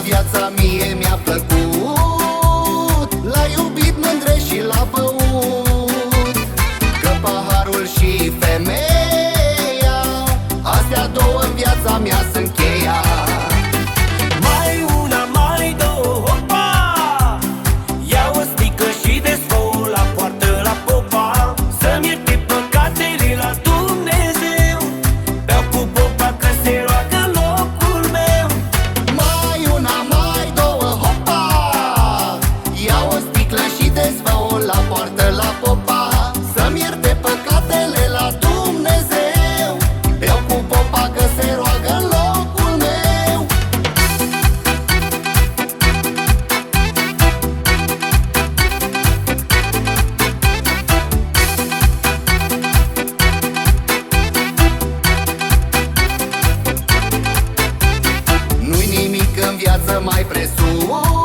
viața mie mi-a plăcut. L-a iubit mândre și l-a băut, că paharul și femeia, astea două în viața mea sunt cheia. Mai una, mai două, hopa! Ia o sticlă și desfă-o la poartă la popa, să-mi ierte păcatele la Dumnezeu. Beau cu popa că se roagă în locul meu. Mai una, mai două, hopa! Ia o sticlă și desfă-o la poartă la popa, să-mi ierte păcatele la Dumnezeu. Beau cu popa că se roagă în locul meu. Nu-i nimic în viață mai presus